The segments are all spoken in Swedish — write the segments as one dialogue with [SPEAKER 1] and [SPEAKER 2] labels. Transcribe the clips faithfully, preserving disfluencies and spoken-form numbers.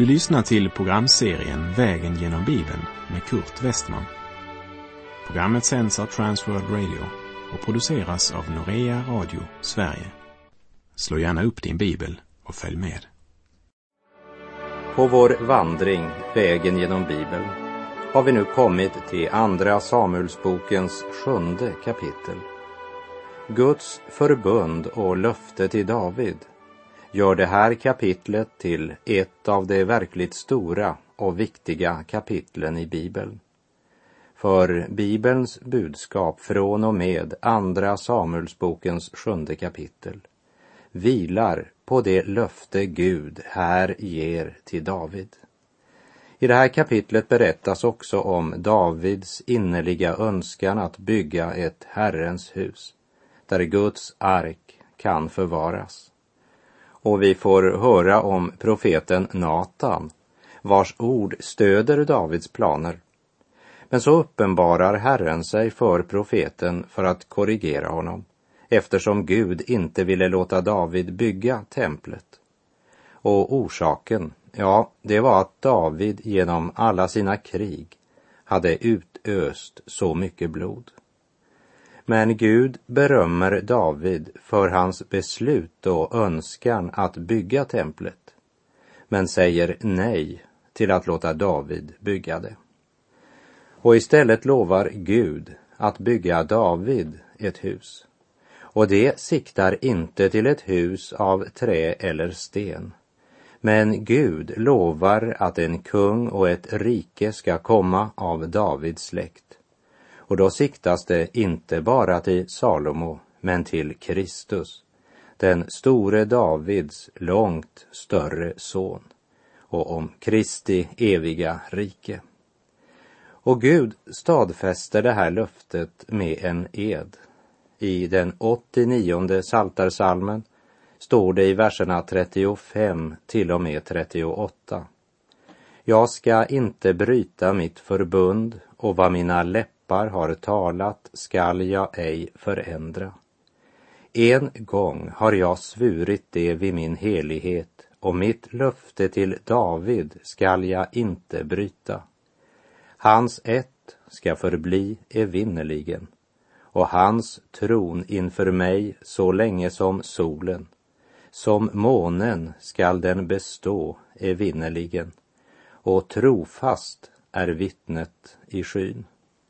[SPEAKER 1] Du lyssnar till programserien Vägen genom Bibeln med Kurt Westman. Programmet sänds av Transworld Radio och produceras av Norea Radio Sverige. Slå gärna upp din bibel och följ med.
[SPEAKER 2] På vår vandring, Vägen genom Bibeln, har vi nu kommit till andra Samuelsbokens sjunde kapitel. Guds förbund och löfte till David gör det här kapitlet till ett av de verkligt stora och viktiga kapitlen i Bibeln. För Bibelns budskap från och med andra Samuelsbokens sjunde kapitel vilar på det löfte Gud här ger till David. I det här kapitlet berättas också om Davids innerliga önskan att bygga ett Herrens hus, där Guds ark kan förvaras. Och vi får höra om profeten Natan, vars ord stöder Davids planer. Men så uppenbarar Herren sig för profeten för att korrigera honom, eftersom Gud inte ville låta David bygga templet. Och orsaken, ja, det var att David genom alla sina krig hade utöst så mycket blod. Men Gud berömmer David för hans beslut och önskan att bygga templet, men säger nej till att låta David bygga det. Och istället lovar Gud att bygga David ett hus. Och det siktar inte till ett hus av trä eller sten. Men Gud lovar att en kung och ett rike ska komma av Davids släkt. Och då siktas det inte bara till Salomo, men till Kristus, den store Davids långt större son, och om Kristi eviga rike. Och Gud stadfäster det här löftet med en ed. I den åttionionde Psaltarpsalmen står det i verserna trettiofem till och med trettioåtta. Jag ska inte bryta mitt förbund, och vad mina läppar har talat skall jag ej förändra. En gång har jag svurit det vid min helighet, och mitt löfte till David skall jag inte bryta. Hans ett ska förbli evinnerligen, och hans tron inför mig så länge som solen. Som månen skall den bestå evinnerligen, och trofast är vittnet i skyn.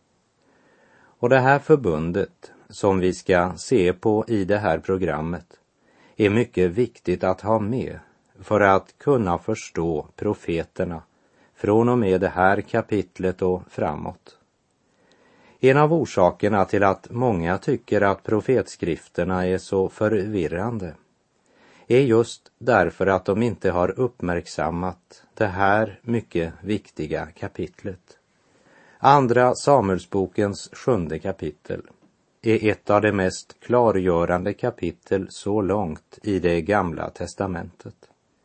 [SPEAKER 2] Och det här förbundet som vi ska se på i det här programmet är mycket viktigt att ha med för att kunna förstå profeterna från och med det här kapitlet och framåt. En av orsakerna till att många tycker att profetskrifterna är så förvirrande är just därför att de inte har uppmärksammat det här mycket viktiga kapitlet. Andra Samuelsbokens sjunde kapitel är ett av de mest klargörande kapitel så långt i det gamla testamentet.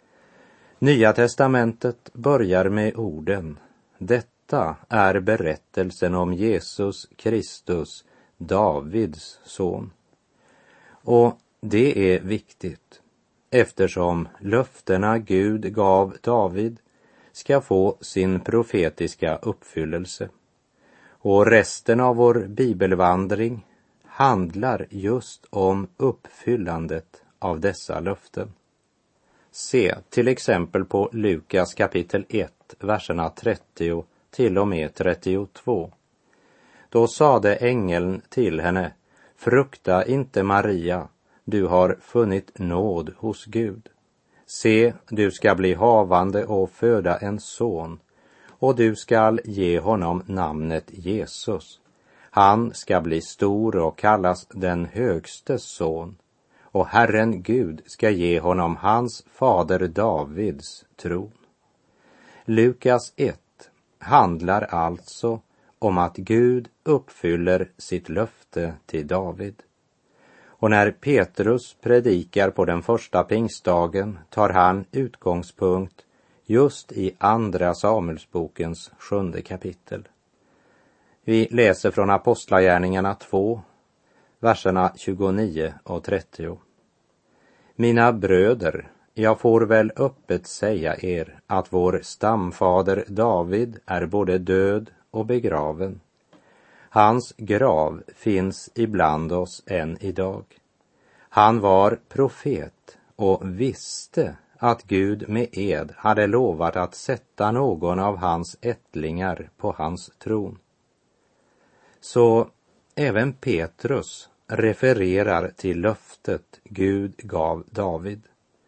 [SPEAKER 2] Nya testamentet börjar med orden: detta är berättelsen om Jesus Kristus, Davids son. Och det är viktigt, eftersom löftena Gud gav David ska få sin profetiska uppfyllelse. Och resten av vår bibelvandring handlar just om uppfyllandet av dessa löften. Se till exempel på Lukas kapitel ett, verserna trettio till och med trettiotvå. Då sade ängeln till henne: frukta inte, Maria, du har funnit nåd hos Gud. Se, du ska bli havande och föda en son, och du skall ge honom namnet Jesus. Han ska bli stor och kallas den högstes son, och Herren Gud ska ge honom hans fader Davids tron. Lukas ett handlar alltså om att Gud uppfyller sitt löfte till David. Och när Petrus predikar på den första pingstdagen tar han utgångspunkt just i andra Samuelsbokens sjunde kapitel. Vi läser från Apostlagärningarna två, verserna tjugonio och trettio. Mina bröder, jag får väl öppet säga er att vår stamfader David är både död och begraven. Hans grav finns ibland oss än idag. Han var profet och visste att Gud med ed hade lovat att sätta någon av hans ättlingar på hans tron. Så även Petrus refererar till löftet Gud gav David.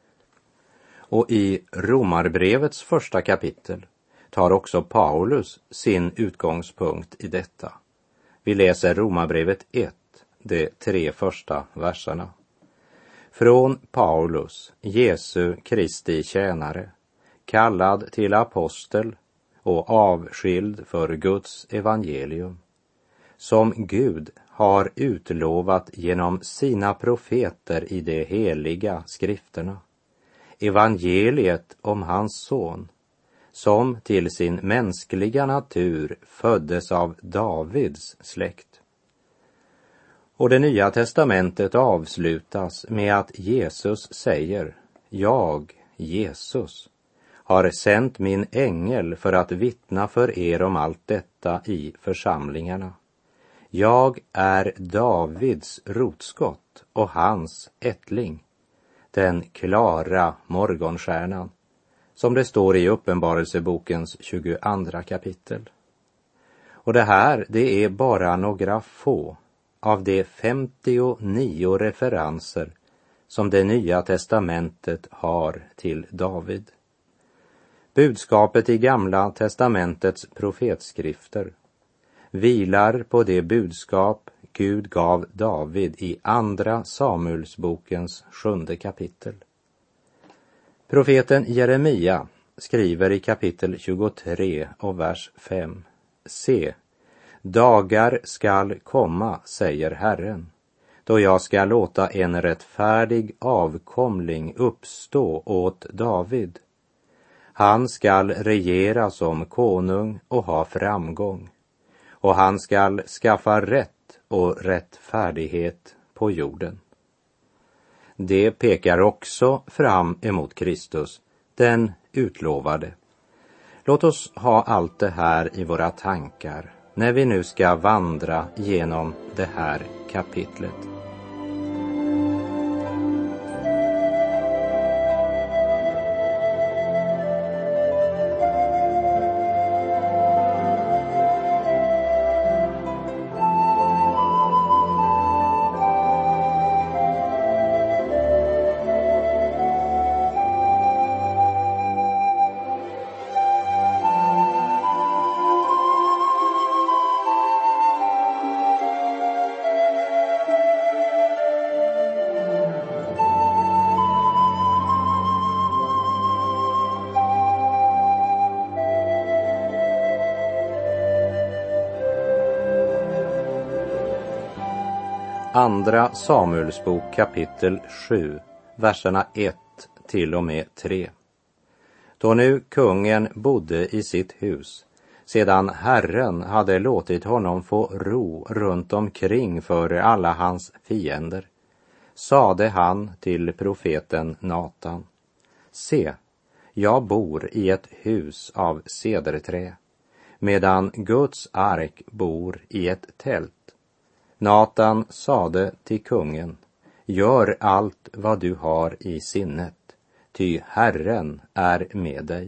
[SPEAKER 2] Och i Romarbrevets första kapitel tar också Paulus sin utgångspunkt i detta. Vi läser Romarbrevet ett, de tre första verserna. Från Paulus, Jesu Kristi tjänare, kallad till apostel och avskild för Guds evangelium, som Gud har utlovat genom sina profeter i de heliga skrifterna, evangeliet om hans son, som till sin mänskliga natur föddes av Davids släkt. Och det nya testamentet avslutas med att Jesus säger: jag, Jesus, har sänt min ängel för att vittna för er om allt detta i församlingarna. Jag är Davids rotskott och hans ättling, den klara morgonstjärnan, som det står i Uppenbarelsebokens tjugoandra kapitel. Och det här, det är bara några få av de femtionio referenser som det nya testamentet har till David. Budskapet i Gamla testamentets profetskrifter vilar på det budskap Gud gav David i andra Samuelsbokens sjunde kapitel. Profeten Jeremia skriver i kapitel tjugotre och vers fem: se, dagar skall komma, säger Herren, då jag ska låta en rättfärdig avkomling uppstå åt David. Han skall regera som konung och ha framgång, och han skall skaffa rätt och rättfärdighet på jorden. Det pekar också fram emot Kristus, den utlovade. Låt oss ha allt det här i våra tankar när vi nu ska vandra genom det här kapitlet. Andra Samuelsbok kapitel sju, verserna ett till och med tre. Då nu kungen bodde i sitt hus, sedan Herren hade låtit honom få ro runt omkring för alla hans fiender, sade han till profeten Natan: se, jag bor i ett hus av cederträ, medan Guds ark bor i ett tält. Natan sade till kungen: gör allt vad du har i sinnet, ty Herren är med dig.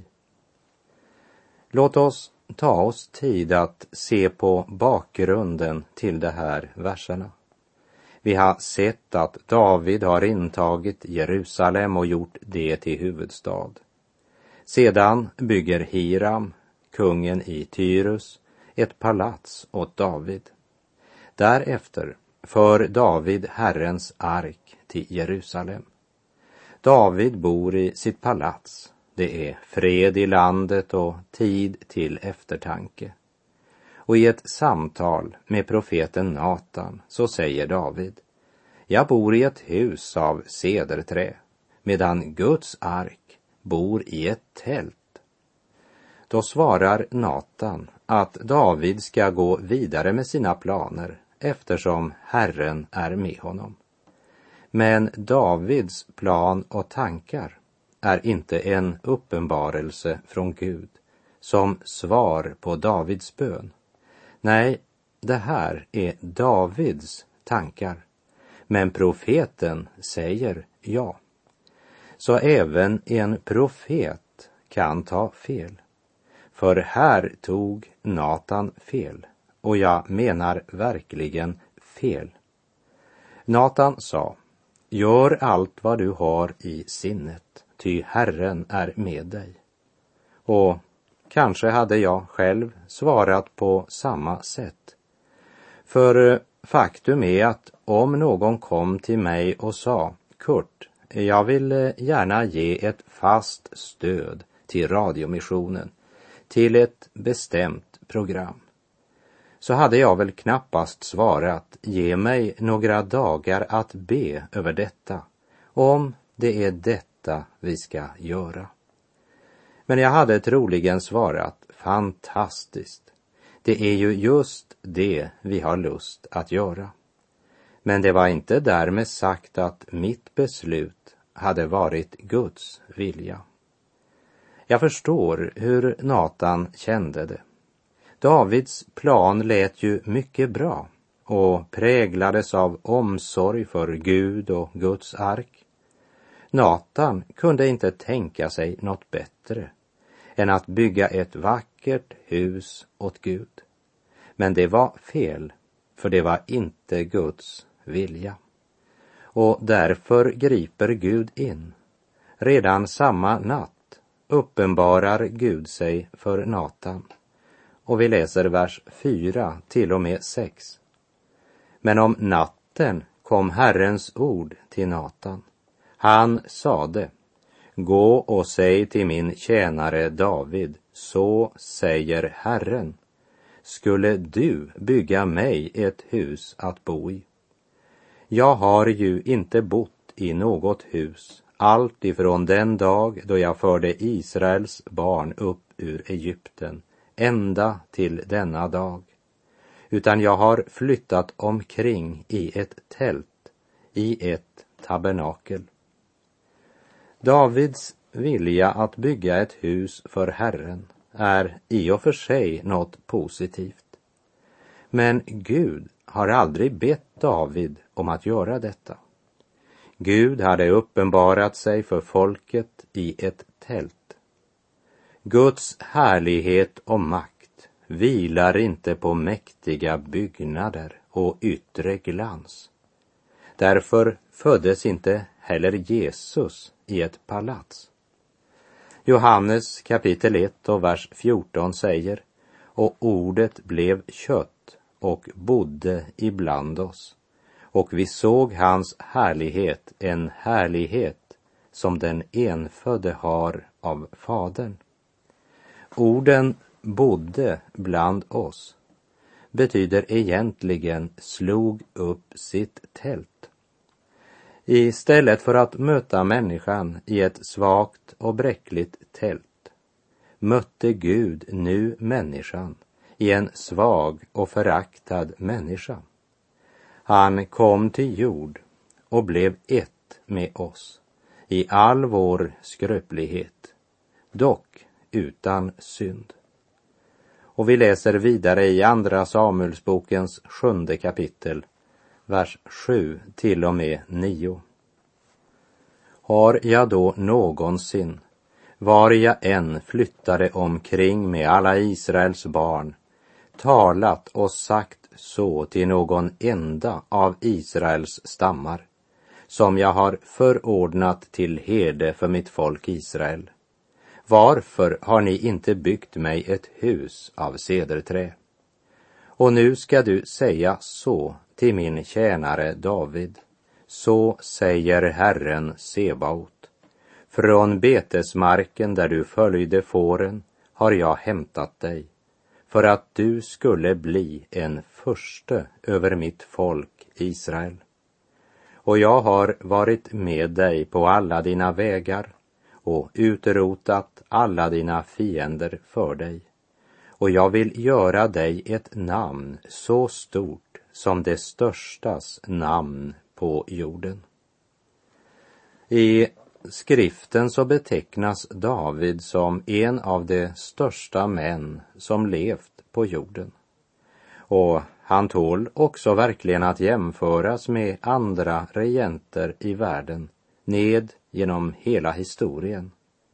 [SPEAKER 2] Låt oss ta oss tid att se på bakgrunden till de här verserna. Vi har sett att David har intagit Jerusalem och gjort det till huvudstad. Sedan bygger Hiram, kungen i Tyrus, ett palats åt David. Därefter för David Herrens ark till Jerusalem. David bor i sitt palats. Det är fred i landet och tid till eftertanke. Och i ett samtal med profeten Natan så säger David: jag bor i ett hus av cederträ, medan Guds ark bor i ett tält. Då svarar Natan att David ska gå vidare med sina planer, eftersom Herren är med honom. Men Davids plan och tankar är inte en uppenbarelse från Gud som svar på Davids bön. Nej, det här är Davids tankar. Men profeten säger ja. Så även en profet kan ta fel. För här tog Natan fel. Och jag menar verkligen fel. Natan sa: gör allt vad du har i sinnet, ty Herren är med dig. Och kanske hade jag själv svarat på samma sätt. För faktum är att om någon kom till mig och sa: Kurt, jag vill gärna ge ett fast stöd till radiomissionen, till ett bestämt program, så hade jag väl knappast svarat: ge mig några dagar att be över detta, om det är detta vi ska göra. Men jag hade troligen svarat: fantastiskt, det är ju just det vi har lust att göra. Men det var inte därmed sagt att mitt beslut hade varit Guds vilja. Jag förstår hur Natan kände det. Davids plan lät ju mycket bra och präglades av omsorg för Gud och Guds ark. Natan kunde inte tänka sig något bättre än att bygga ett vackert hus åt Gud. Men det var fel, för det var inte Guds vilja. Och därför griper Gud in. Redan samma natt uppenbarar Gud sig för Natan. Och vi läser vers fyra till och med sex. Men om natten kom Herrens ord till Natan. Han sade: gå och säg till min tjänare David, så säger Herren, skulle du bygga mig ett hus att bo i? Jag har ju inte bott i något hus allt ifrån den dag då jag förde Israels barn upp ur Egypten, ända till denna dag, utan jag har flyttat omkring i ett tält, i ett tabernakel. Davids vilja att bygga ett hus för Herren är i och för sig något positivt. Men Gud har aldrig bett David om att göra detta. Gud hade uppenbarat sig för folket i ett tält. Guds härlighet och makt vilar inte på mäktiga byggnader och yttre glans. Därför föddes inte heller Jesus i ett palats. Johannes kapitel ett och vers fjorton säger: och ordet blev kött och bodde ibland oss, och vi såg hans härlighet, en härlighet som den enfödde har av Fadern. Orden bodde bland oss betyder egentligen slog upp sitt tält. Istället för att möta människan i ett svagt och bräckligt tält mötte Gud nu människan i en svag och föraktad människa. Han kom till jord och blev ett med oss i all vår skröplighet, dock utan synd. Och vi läser vidare i andra Samuelsbokens sjunde kapitel, vers sju till och med nio. Har jag då någonsin, var jag än flyttade omkring med alla Israels barn, talat och sagt så till någon enda av Israels stammar, som jag har förordnat till herde för mitt folk Israel? Varför har ni inte byggt mig ett hus av cederträ? Och nu ska du säga så till min tjänare David, så säger Herren Sebaot, från betesmarken där du följde fåren har jag hämtat dig, för att du skulle bli en furste över mitt folk Israel. Och jag har varit med dig på alla dina vägar och utrotat alla dina fiender för dig. Och jag vill göra dig ett namn så stort som det störstas namn på jorden. I skriften så betecknas David som en av de största män som levt på jorden. Och han tål också verkligen att jämföras med andra regenter i världen ned genom hela historien.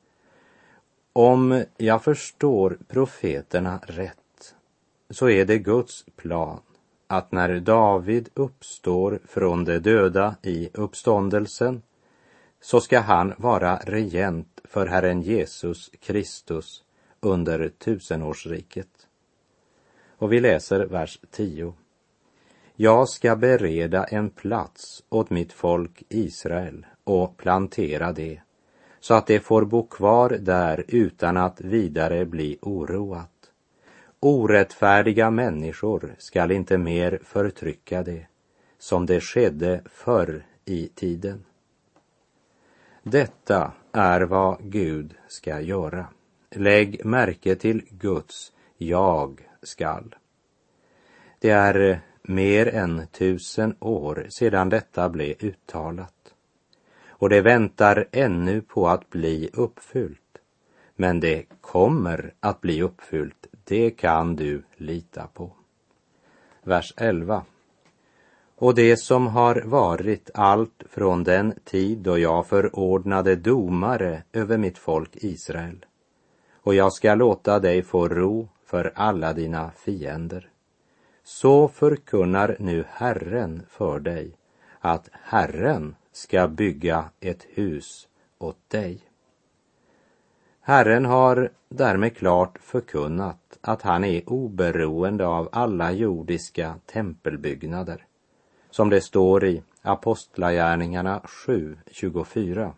[SPEAKER 2] Om jag förstår profeterna rätt så är det Guds plan att när David uppstår från de döda i uppståndelsen så ska han vara regent för Herren Jesus Kristus under tusenårsriket. Och vi läser vers tio. Jag ska bereda en plats åt mitt folk Israel och plantera det, så att det får bo kvar där utan att vidare bli oroat. Orättfärdiga människor skall inte mer förtrycka det, som det skedde förr i tiden. Detta är vad Gud ska göra. Lägg märke till Guds jag skall. Det är mer än tusen år sedan detta blev uttalat. Och det väntar ännu på att bli uppfyllt. Men det kommer att bli uppfyllt, det kan du lita på. Vers elva. Och det som har varit allt från den tid då jag förordnade domare över mitt folk Israel. Och jag ska låta dig få ro för alla dina fiender. Så förkunnar nu Herren för dig att Herren ska bygga ett hus åt dig. Herren har därmed klart förkunnat att han är oberoende av alla jordiska tempelbyggnader, som det står i Apostlagärningarna sju tjugofyra.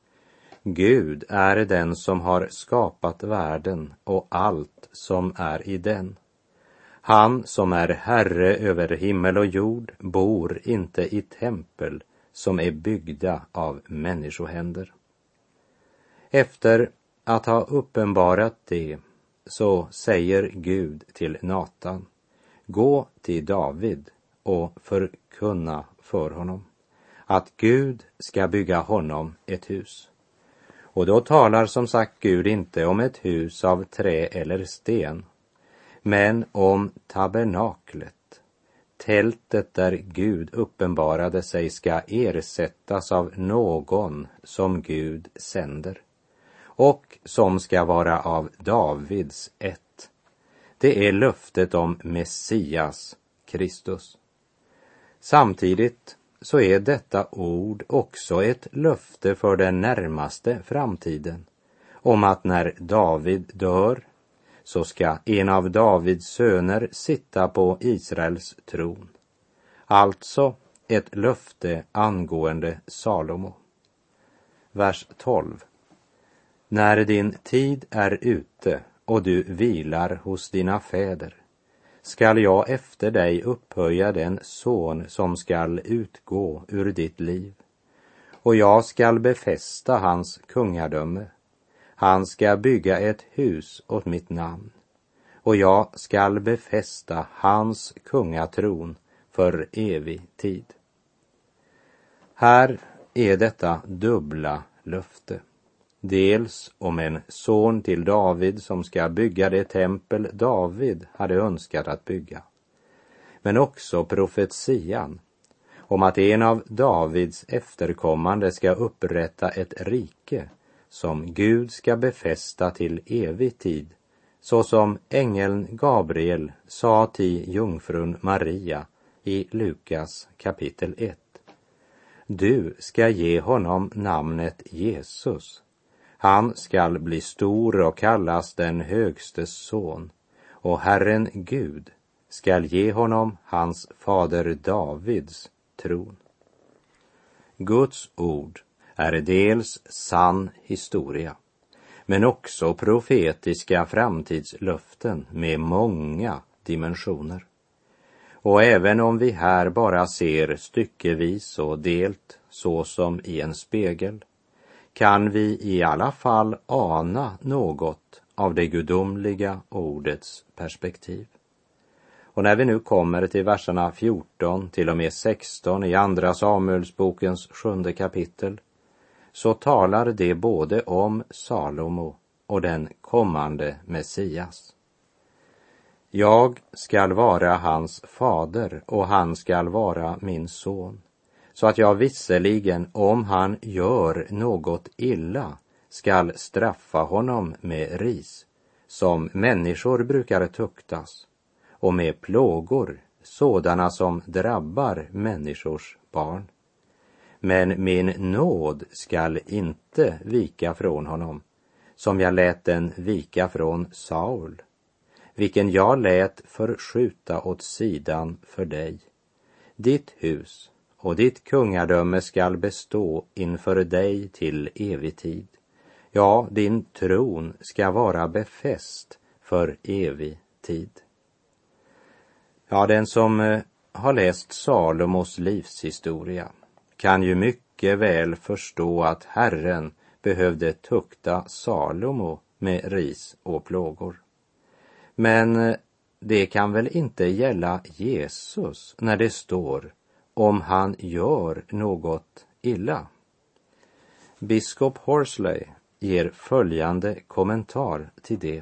[SPEAKER 2] Gud är den som har skapat världen och allt som är i den. Han som är herre över himmel och jord bor inte i tempel som är byggda av människohänder. Efter att ha uppenbarat det så säger Gud till Natan: gå till David och förkunna för honom att Gud ska bygga honom ett hus. Och då talar som sagt Gud inte om ett hus av trä eller sten, men om tabernaklet, tältet där Gud uppenbarade sig, ska ersättas av någon som Gud sänder och som ska vara av Davids ett. Det är löftet om Messias Kristus. Samtidigt så är detta ord också ett löfte för den närmaste framtiden om att när David dör så ska en av Davids söner sitta på Israels tron. Alltså ett löfte angående Salomo. Vers tolv. När din tid är ute och du vilar hos dina fäder, skall jag efter dig upphöja den son som skall utgå ur ditt liv, och jag skall befästa hans kungadöme. Han ska bygga ett hus åt mitt namn, och jag skall befästa hans kungatron för evig tid. Här är detta dubbla löfte. Dels om en son till David som ska bygga det tempel David hade önskat att bygga. Men också profetian om att en av Davids efterkommande ska upprätta ett rike som Gud ska befästa till evig tid, så som ängeln Gabriel sa till jungfrun Maria i Lukas kapitel ett. Du ska ge honom namnet Jesus. Han skall bli stor och kallas den högstes son, och Herren Gud skall ge honom hans fader Davids tron. Guds ord är dels sann historia, men också profetiska framtidslöften med många dimensioner. Och även om vi här bara ser styckevis och delt så som i en spegel, kan vi i alla fall ana något av det gudomliga ordets perspektiv. Och när vi nu kommer till verserna fjorton till och med sexton i andra Samuelsbokens sjunde kapitel, så talar det både om Salomo och den kommande Messias. Jag skall vara hans fader och han skall vara min son, så att jag visserligen, om han gör något illa, skall straffa honom med ris, som människor brukar tuktas, och med plågor, sådana som drabbar människors barn. Men min nåd skall inte vika från honom, som jag lät den vika från Saul, vilken jag lät förskjuta åt sidan för dig. Ditt hus och ditt kungadöme skall bestå inför dig till evig tid. Ja, din tron ska vara befäst för evig tid. Ja, den som har läst Salomos livshistoria kan ju mycket väl förstå att Herren behövde tukta Salomo med ris och plågor. Men det kan väl inte gälla Jesus när det står om han gör något illa. Biskop Horsley ger följande kommentar till det.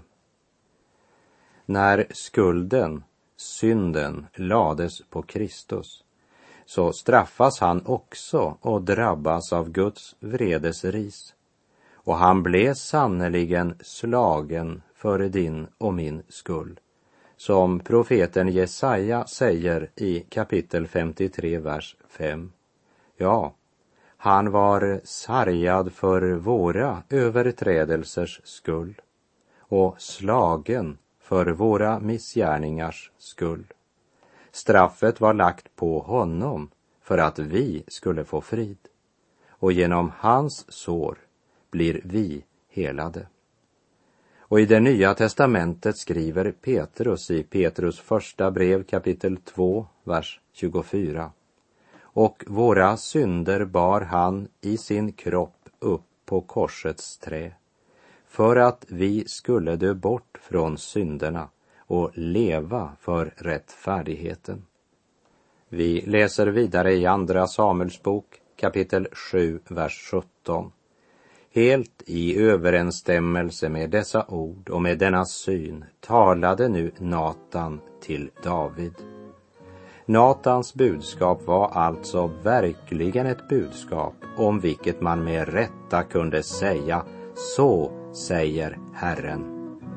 [SPEAKER 2] När skulden, synden, lades på Kristus, så straffas han också och drabbas av Guds vredesris. Och han blev sannoliken slagen för din och min skull, som profeten Jesaja säger i kapitel femtiotre, vers fem. Ja, han var sargad för våra överträdelsers skull och slagen för våra missgärningars skull. Straffet var lagt på honom för att vi skulle få frid, och genom hans sår blir vi helade. Och i det nya testamentet skriver Petrus i Petrus första brev kapitel två, vers tjugofyra. Och våra synder bar han i sin kropp upp på korsets trä, för att vi skulle dö bort från synderna och leva för rättfärdigheten. Vi läser vidare i andra Samuels bok kapitel sju, vers sjutton. Helt i överensstämmelse med dessa ord och med denna syn talade nu Natan till David. Natans budskap var alltså verkligen ett budskap om vilket man med rätta kunde säga: så säger Herren.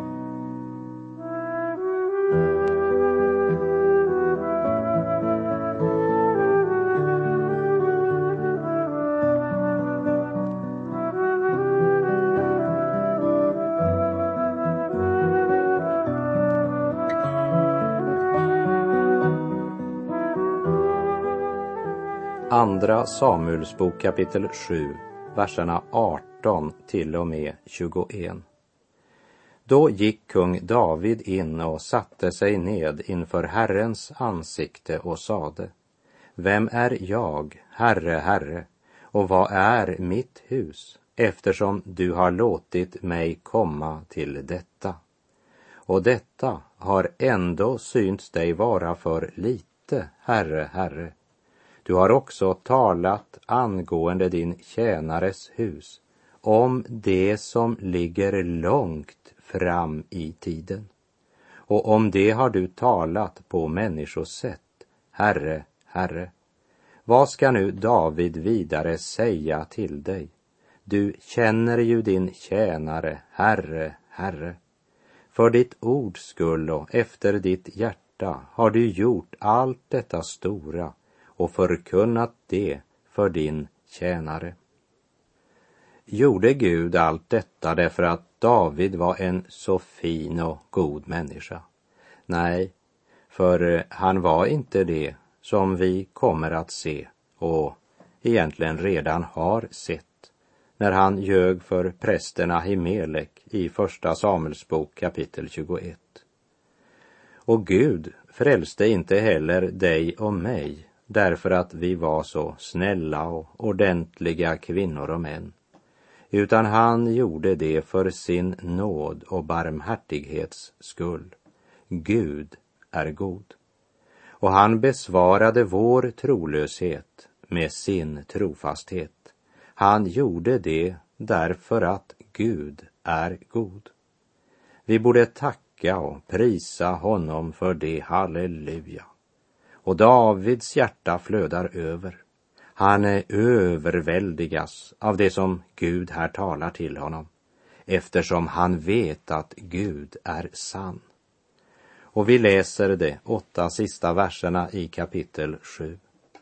[SPEAKER 2] Andra Samuels bok kapitel sju, verserna arton till och med tjugoett. Då gick kung David in och satte sig ned inför Herrens ansikte och sade: Vem är jag, Herre, Herre, och vad är mitt hus, eftersom du har låtit mig komma till detta? Och detta har ändå synts dig vara för lite, Herre, Herre. Du har också talat angående din tjänares hus, om det som ligger långt fram i tiden. Och om det har du talat på människosätt, Herre, Herre. Vad ska nu David vidare säga till dig? Du känner ju din tjänare, Herre, Herre. För ditt ords skull och efter ditt hjärta har du gjort allt detta stora och förkunnat det för din tjänare. Gjorde Gud allt detta därför att David var en så fin och god människa? Nej, för han var inte det, som vi kommer att se och egentligen redan har sett när han ljög för prästen Ahimelek i första Samuels bok kapitel tjugoett. Och Gud frälste inte heller dig och mig därför att vi var så snälla och ordentliga kvinnor och män, utan han gjorde det för sin nåd och barmhärtighets skull. Gud är god. Och han besvarade vår trolöshet med sin trofasthet. Han gjorde det därför att Gud är god. Vi borde tacka och prisa honom för det, halleluja. Och Davids hjärta flödar över. Han är överväldigas av det som Gud här talar till honom, eftersom han vet att Gud är sann. Och vi läser de åtta sista verserna i kapitel sju.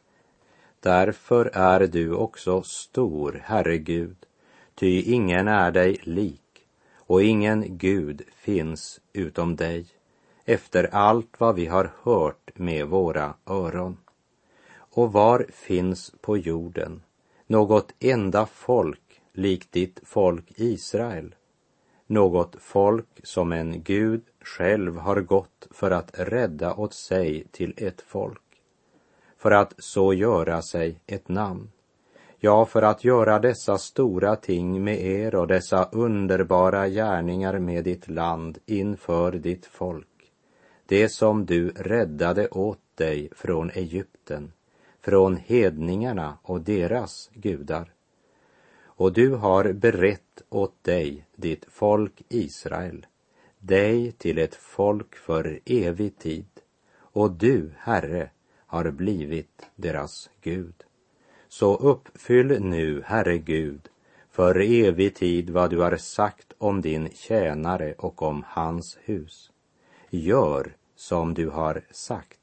[SPEAKER 2] Därför är du också stor, Herre Gud, ty ingen är dig lik, och ingen Gud finns utom dig, efter allt vad vi har hört med våra öron. Och var finns på jorden något enda folk likt ditt folk Israel, något folk som en Gud själv har gått för att rädda åt sig till ett folk, för att så göra sig ett namn, ja, för att göra dessa stora ting med er och dessa underbara gärningar med ditt land inför ditt folk, det som du räddade åt dig från Egypten, från hedningarna och deras gudar. Och du har berett åt dig, ditt folk Israel, dig till ett folk för evig tid, och du, Herre, har blivit deras Gud. Så uppfyll nu, Herre Gud, för evig tid vad du har sagt om din tjänare och om hans hus. Gör som du har sagt.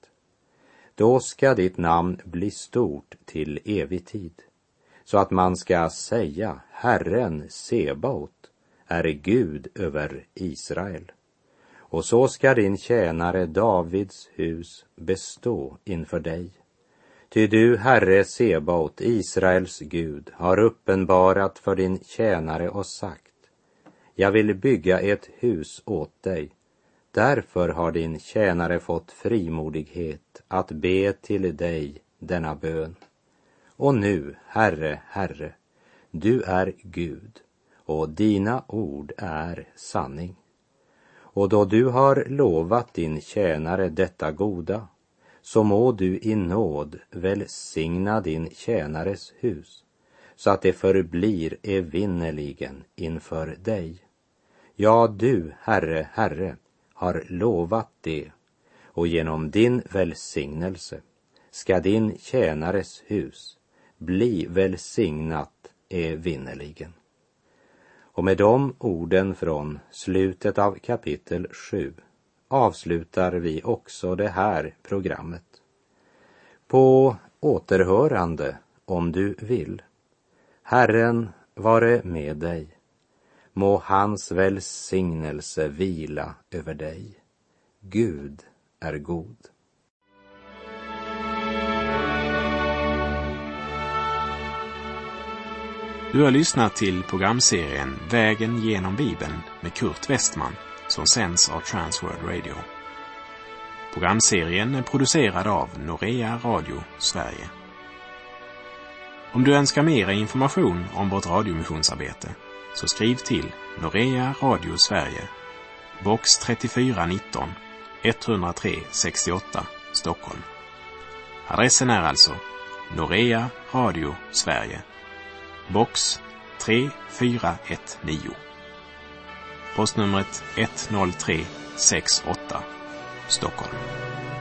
[SPEAKER 2] Då ska ditt namn bli stort till evig tid, så att man ska säga, Herren Sebaot är Gud över Israel. Och så ska din tjänare Davids hus bestå inför dig. Ty du, Herre Sebaot, Israels Gud, har uppenbarat för din tjänare och sagt, jag vill bygga ett hus åt dig. Därför har din tjänare fått frimodighet att be till dig denna bön. Och nu, Herre, Herre, du är Gud, och dina ord är sanning. Och då du har lovat din tjänare detta goda, så må du i nåd välsigna din tjänares hus, så att det förblir evinnerligen inför dig. Ja, du, Herre, Herre, har lovat det, och genom din välsignelse ska din tjänares hus bli välsignat evinnerligen. Och med de orden från slutet av kapitel sju avslutar vi också det här programmet. På återhörande, om du vill. Herren vare med dig. Må hans välsignelse vila över dig. Gud är god.
[SPEAKER 1] Du har lyssnat till programserien Vägen genom Bibeln med Kurt Westman, som sänds av Transworld Radio. Programserien är producerad av Norea Radio Sverige. Om du önskar mer information om vårt radiomissionsarbete, så skriv till Norea Radio Sverige, box trettiofyra nitton, etthundratre sextioåtta, Stockholm. Adressen är alltså Norea Radio Sverige, box tre fyra ett nio. Postnumret ett noll tre sex åtta, Stockholm.